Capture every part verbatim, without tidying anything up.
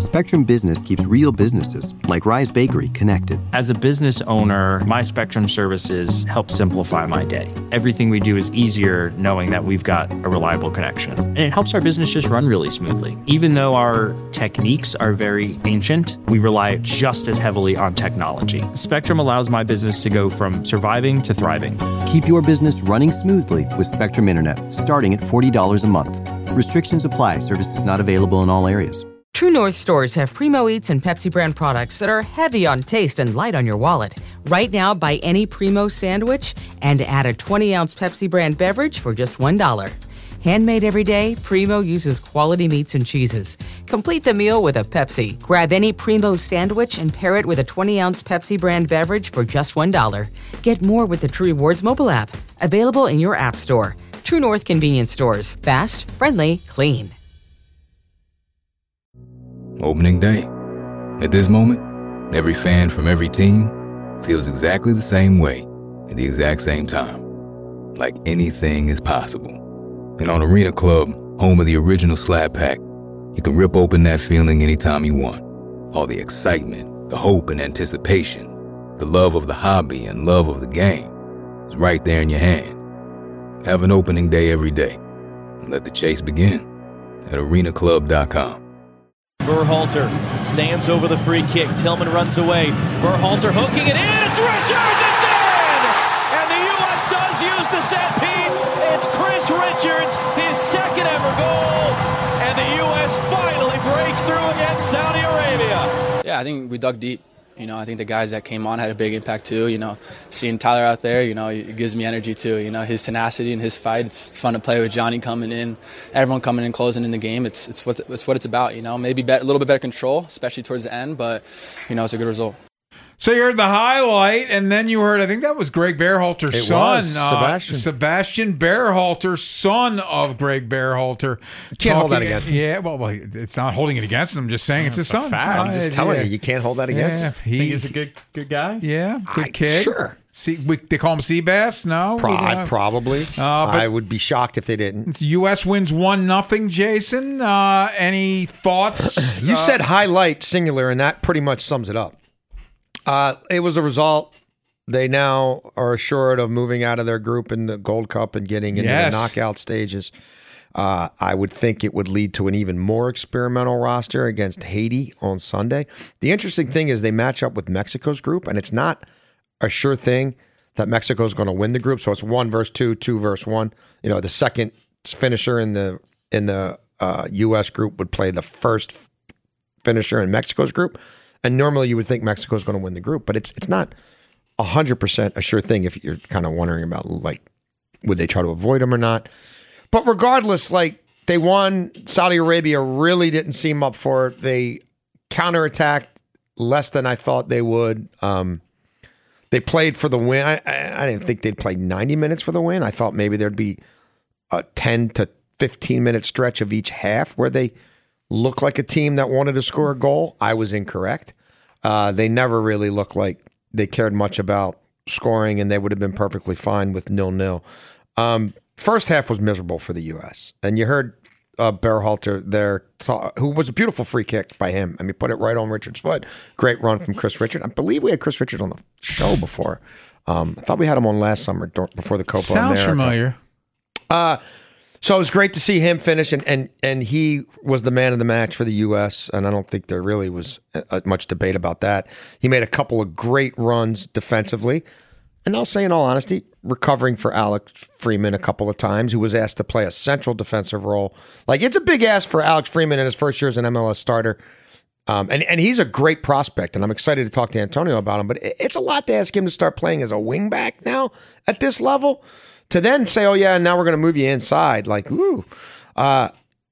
Spectrum Business keeps real businesses, like Rise Bakery, connected. As a business owner, my Spectrum services help simplify my day. Everything we do is easier knowing that we've got a reliable connection. And it helps our business just run really smoothly. Even though our techniques are very ancient, we rely just as heavily on technology. Spectrum allows my business to go from surviving to thriving. Keep your business running smoothly with Spectrum Internet, starting at forty dollars a month. Restrictions apply. Services not available in all areas. True North stores have Primo Eats and Pepsi brand products that are heavy on taste and light on your wallet. Right now, buy any Primo sandwich and add a twenty-ounce Pepsi brand beverage for just one dollar. Handmade every day, Primo uses quality meats and cheeses. Complete the meal with a Pepsi. Grab any Primo sandwich and pair it with a twenty-ounce Pepsi brand beverage for just one dollar. Get more with the True Rewards mobile app. Available in your app store. True North convenience stores. Fast, friendly, clean. Opening day. At this moment, every fan from every team feels exactly the same way at the exact same time. Like anything is possible. And on Arena Club, home of the original Slab Pack, you can rip open that feeling anytime you want. All the excitement, the hope and anticipation, the love of the hobby and love of the game is right there in your hand. Have an opening day every day. And let the chase begin at arena club dot com. Berhalter stands over the free kick. Tillman runs away. Berhalter hooking it in. It's Richards. It's in! And the U S does use the set piece. It's Chris Richards, his second ever goal. And the U S finally breaks through against Saudi Arabia. Yeah, I think we dug deep. You know, I think the guys that came on had a big impact too. You know, seeing Tyler out there, you know, it gives me energy too. You know, his tenacity and his fight. It's fun to play with Johnny coming in, everyone coming in, closing in the game. It's it's what it's what it's about. You know, maybe a little bit better control, especially towards the end, but you know, it's a good result. So you heard the highlight, and then you heard, I think that was Greg Berhalter's it son. Was, uh, Sebastian. Sebastian Berhalter, son of Greg Berhalter. You can't hold that against him. Yeah, well, well, it's not holding it against him. I'm just saying yeah, it's his it's son. I'm just uh, telling yeah. you, you can't hold that against yeah, him. He, think he's a good good guy? Yeah, good I, kid. Sure. See, we, they call him Seabass? No? Pro- uh, probably. Uh, I would be shocked if they didn't. U S wins one nothing. Jason, uh, any thoughts? You uh, said highlight singular, and that pretty much sums it up. Uh, it was a result. They now are assured of moving out of their group in the Gold Cup and getting into Yes. the knockout stages. Uh, I would think it would lead to an even more experimental roster against Haiti on Sunday. The interesting thing is they match up with Mexico's group, and it's not a sure thing that Mexico's going to win the group. So it's one versus two, two versus one. You know, the second finisher in the in the uh, U S group would play the first finisher in Mexico's group. And normally you would think Mexico's going to win the group, but it's it's not one hundred percent a sure thing if you're kind of wondering about, like, would they try to avoid them or not. But regardless, like, they won. Saudi Arabia really didn't seem up for it. They counterattacked less than I thought they would. Um, they played for the win. I, I, I didn't think they'd play ninety minutes for the win. I thought maybe there'd be a ten to fifteen minute stretch of each half where they looked like a team that wanted to score a goal. I was incorrect. Uh, they never really looked like they cared much about scoring, and they would have been perfectly fine with nil-nil. Um, first half was miserable for the U S, and you heard uh, Berhalter there, ta- who was a beautiful free kick by him. I mean, put it right on Richard's foot. Great run from Chris Richard. I believe we had Chris Richard on the show before. Um, I thought we had him on last summer before the Copa Sounds America. familiar. Uh, so it was great to see him finish, and, and and he was the man of the match for the U S, and I don't think there really was uh, much debate about that. He made a couple of great runs defensively, and I'll say in all honesty, recovering for Alex Freeman a couple of times, who was asked to play a central defensive role. Like, it's a big ask for Alex Freeman in his first year as an M L S starter, um, and, and he's a great prospect, and I'm excited to talk to Antonio about him, but it's a lot to ask him to start playing as a wingback now at this level. To then say, oh, yeah, now we're going to move you inside. Like, ooh. Uh,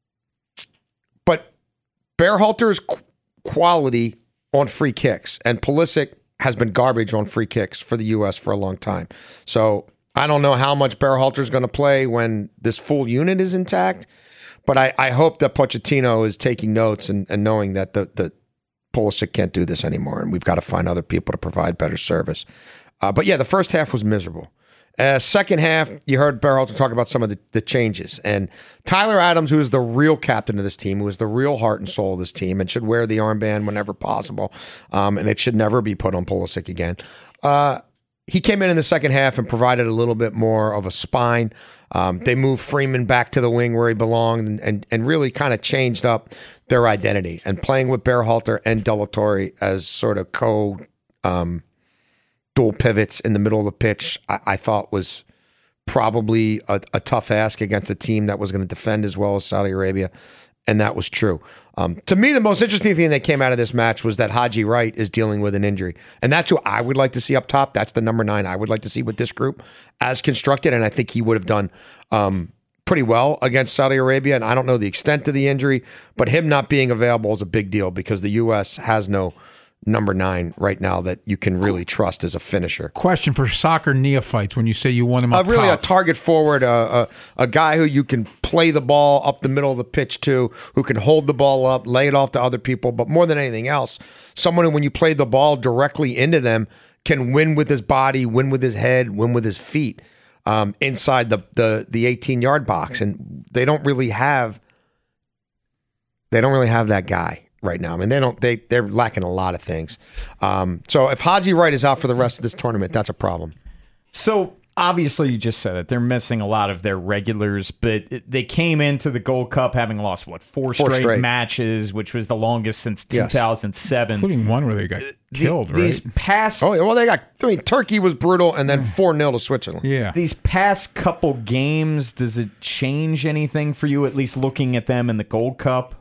but Berhalter's qu- quality on free kicks, and Pulisic has been garbage on free kicks for the U S for a long time. So I don't know how much Berhalter's going to play when this full unit is intact, but I, I hope that Pochettino is taking notes and, and knowing that the, the Pulisic can't do this anymore, and we've got to find other people to provide better service. Uh, but, yeah, the first half was miserable. Uh, second half, you heard Berhalter talk about some of the, the changes. And Tyler Adams, who is the real captain of this team, who is the real heart and soul of this team and should wear the armband whenever possible, um, and it should never be put on Pulisic again. Uh, he came in in the second half and provided a little bit more of a spine. Um, they moved Freeman back to the wing where he belonged and, and, and really kind of changed up their identity. And playing with Berhalter and De La Torre as sort of co- um, dual pivots in the middle of the pitch, I, I thought was probably a, a tough ask against a team that was going to defend as well as Saudi Arabia, and that was true. Um, to me, the most interesting thing that came out of this match was that Haji Wright is dealing with an injury, and that's who I would like to see up top. That's the number nine I would like to see with this group as constructed, and I think he would have done um, pretty well against Saudi Arabia, and I don't know the extent of the injury, but him not being available is a big deal because the U S has no number nine right now that you can really trust as a finisher. Question for soccer neophytes: when you say you want him up uh, really top. a target forward, uh, a, a guy who you can play the ball up the middle of the pitch to, who can hold the ball up, lay it off to other people, but more than anything else, someone who, when you play the ball directly into them, can win with his body, win with his head, win with his feet um, inside the the the eighteen-yard box, and they don't really have they don't really have that guy right now. I mean, they don't. They they're lacking a lot of things. Um, so if Haji Wright is out for the rest of this tournament, that's a problem. So obviously, you just said it. They're missing a lot of their regulars, but they came into the Gold Cup having lost what four, Four straight, straight. matches, which was the longest since Yes. two thousand seven, including one where they got killed. The, right? These past, Oh, yeah, well, they got. I mean, Turkey was brutal, and then four nil to Switzerland. yeah. these past couple games, does it change anything for you? At least looking at them in the Gold Cup.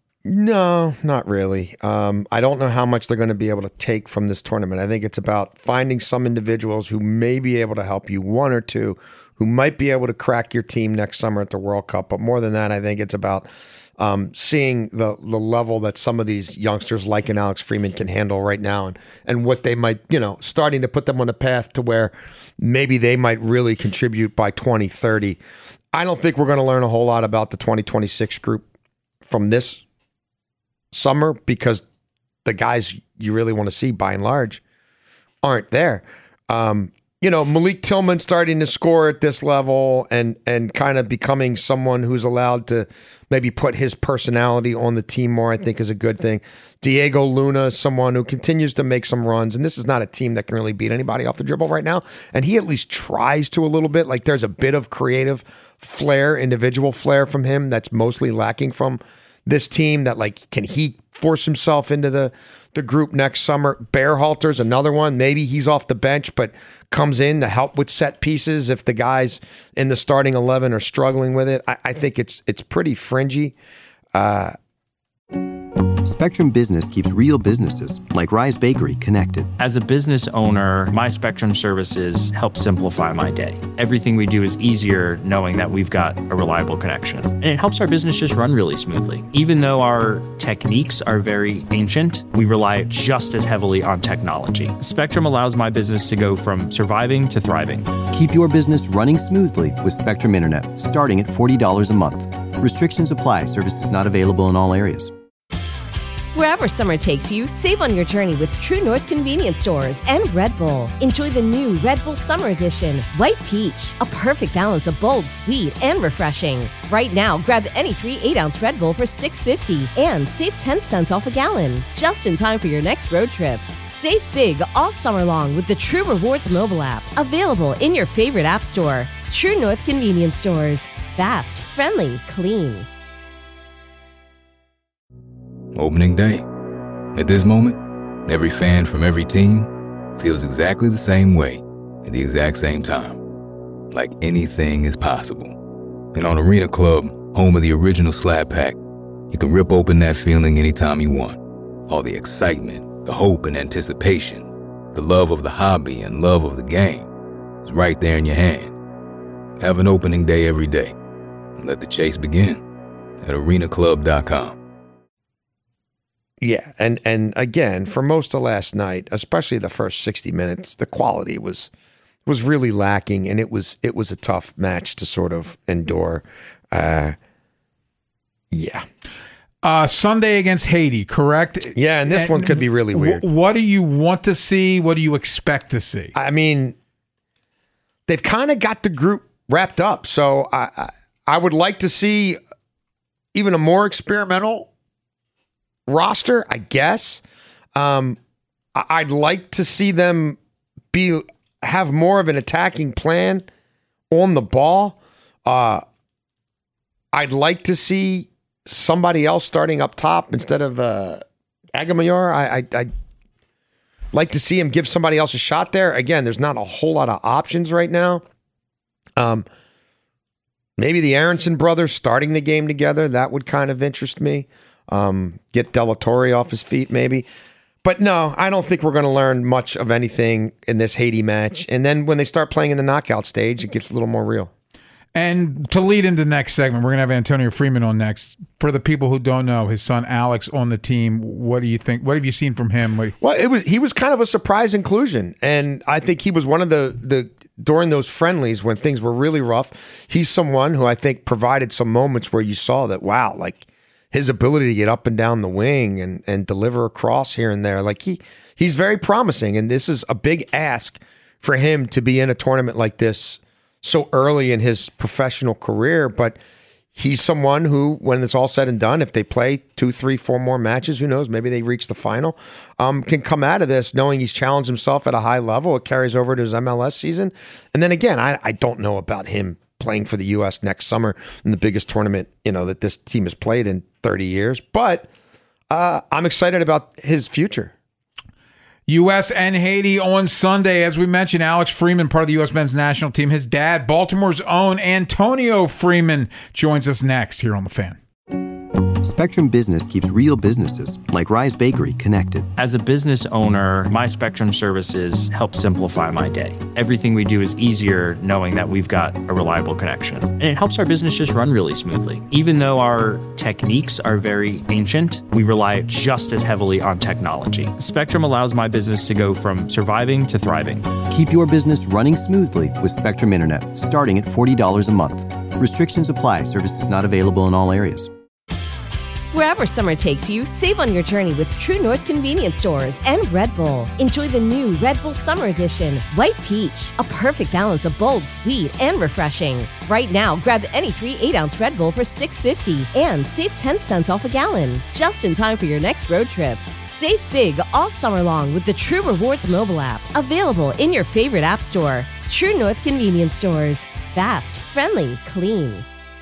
No, not really. Um, I don't know how much they're going to be able to take from this tournament. I think it's about finding some individuals who may be able to help you, one or two, who might be able to crack your team next summer at the World Cup. But more than that, I think it's about um, seeing the the level that some of these youngsters like an Alex Freeman can handle right now, and and what they might, you know, starting to put them on a path to where maybe they might really contribute by twenty thirty. I don't think we're going to learn a whole lot about the twenty twenty-six group from this summer because the guys you really want to see by and large aren't there. Um, you know, Malik Tillman starting to score at this level and and kind of becoming someone who's allowed to maybe put his personality on the team more, I think is a good thing. Diego Luna is someone who continues to make some runs, and this is not a team that can really beat anybody off the dribble right now, and he at least tries to a little bit. Like there's a bit of creative flair, individual flair from him that's mostly lacking from this team. That like, can he force himself into the, the group next summer? Berhalter's another one. Maybe he's off the bench, but comes in to help with set pieces if the guys in the starting eleven are struggling with it. I, I think it's it's pretty fringy. Uh, Spectrum Business keeps real businesses, like Rise Bakery, connected. As a business owner, my Spectrum services help simplify my day. Everything we do is easier knowing that we've got a reliable connection. And it helps our business just run really smoothly. Even though our techniques are very ancient, we rely just as heavily on technology. Spectrum allows my business to go from surviving to thriving. Keep your business running smoothly with Spectrum Internet, starting at forty dollars a month. Restrictions apply. Services not available in all areas. Wherever summer takes you, save on your journey with True North Convenience Stores and Red Bull. Enjoy the new Red Bull Summer Edition, White Peach, a perfect balance of bold, sweet, and refreshing. Right now, grab any three eight-ounce Red Bull for six dollars and fifty cents and save ten cents off a gallon, just in time for your next road trip. Save big all summer long with the True Rewards mobile app, available in your favorite app store. True North Convenience Stores. Fast, friendly, clean. Opening day. At this moment, every fan from every team feels exactly the same way at the exact same time. Like anything is possible. And on Arena Club, home of the original Slab Pack, you can rip open that feeling anytime you want. All the excitement, the hope and anticipation, the love of the hobby and love of the game is right there in your hand. Have an opening day every day and let the chase begin at arena club dot com. Yeah, and and again, for most of last night, especially the first sixty minutes, the quality was was really lacking, and it was it was a tough match to sort of endure. Uh, yeah. Uh, Sunday against Haiti, correct? Yeah, and this and one could be really weird. W- what do you want to see? What do you expect to see? I mean, they've kind of got the group wrapped up. So I, I I would like to see even a more experimental roster, I guess. Um, I- I'd like to see them be have more of an attacking plan on the ball. Uh, I'd like to see somebody else starting up top instead of uh, Aguilar. I, I I'd like to see him give somebody else a shot there. Again, there's not a whole lot of options right now. Um, maybe the Aronson brothers starting the game together, that would kind of interest me. Um, get De La Torre off his feet, maybe. But no, I don't think we're going to learn much of anything in this Haiti match. And then when they start playing in the knockout stage, it gets a little more real. And to lead into the next segment, we're going to have Antonio Freeman on next. For the people who don't know, his son Alex on the team, what do you think? What have you seen from him? What well, it was he was kind of a surprise inclusion. And I think he was one of the, the during those friendlies when things were really rough, he's someone who I think provided some moments where you saw that, wow, like his ability to get up and down the wing and, and deliver a cross here and there. Like he he's very promising. And this is a big ask for him to be in a tournament like this so early in his professional career, but he's someone who, when it's all said and done, if they play two, three, four more matches, who knows, maybe they reach the final, um, can come out of this knowing he's challenged himself at a high level. It carries over to his M L S season. And then again, I, I don't know about him playing for the U S next summer in the biggest tournament, you know, that this team has played in thirty years, but uh, I'm excited about his future. U S and Haiti on Sunday. As we mentioned, Alex Freeman, part of the U S men's national team. His dad, Baltimore's own Antonio Freeman, joins us next here on The Fan. Spectrum Business keeps real businesses, like Rise Bakery, connected. As a business owner, my Spectrum services help simplify my day. Everything we do is easier knowing that we've got a reliable connection. And it helps our business just run really smoothly. Even though our techniques are very ancient, we rely just as heavily on technology. Spectrum allows my business to go from surviving to thriving. Keep your business running smoothly with Spectrum Internet, starting at forty dollars a month. Restrictions apply. Services not available in all areas. Wherever summer takes you, save on your journey with True North Convenience Stores and Red Bull. Enjoy the new Red Bull Summer Edition, White Peach, a perfect balance of bold, sweet, and refreshing. Right now, grab any three eight-ounce Red Bull for six dollars and fifty cents and save ten cents off a gallon, just in time for your next road trip. Save big all summer long with the True Rewards mobile app, available in your favorite app store. True North Convenience Stores. Fast, friendly, clean.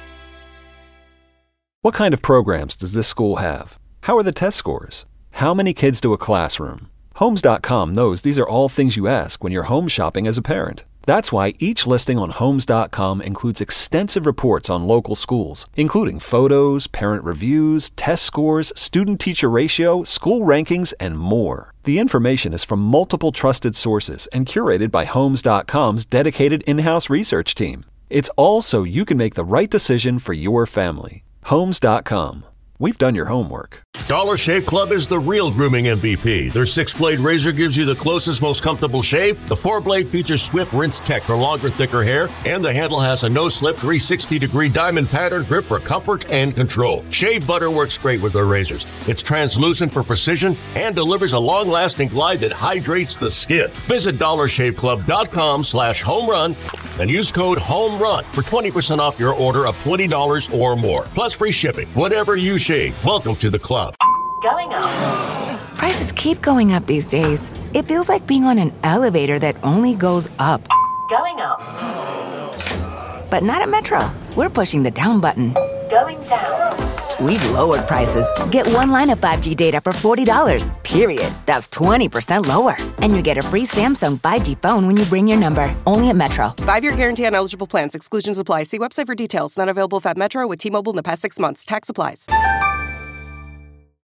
What kind of programs does this school have? How are the test scores? How many kids do a classroom? Homes dot com knows these are all things you ask when you're home shopping as a parent. That's why each listing on Homes dot com includes extensive reports on local schools, including photos, parent reviews, test scores, student-teacher ratio, school rankings, and more. The information is from multiple trusted sources and curated by Homes dot com's dedicated in-house research team. It's all so you can make the right decision for your family. Homes dot com. We've done your homework. Dollar Shave Club is the real grooming M V P. Their six-blade razor gives you the closest, most comfortable shave. The four-blade features swift rinse tech for longer, thicker hair. And the handle has a no-slip three hundred sixty degree diamond pattern grip for comfort and control. Shave butter works great with their razors. It's translucent for precision and delivers a long-lasting glide that hydrates the skin. Visit dollar shave club dot com slash home run and use code HOMERUN for twenty percent off your order of twenty dollars or more. Plus free shipping. Whatever you shave. Welcome to the club. Going up. Prices keep going up these days. It feels like being on an elevator that only goes up. Going up. But not at Metro. We're pushing the down button. Going down. We've lowered prices. Get one line of five G data for forty dollars, period. That's twenty percent lower. And you get a free Samsung five G phone when you bring your number. Only at Metro. Five-year guarantee on eligible plans. Exclusions apply. See website for details. Not available if at Metro with T-Mobile in the past six months. Tax applies.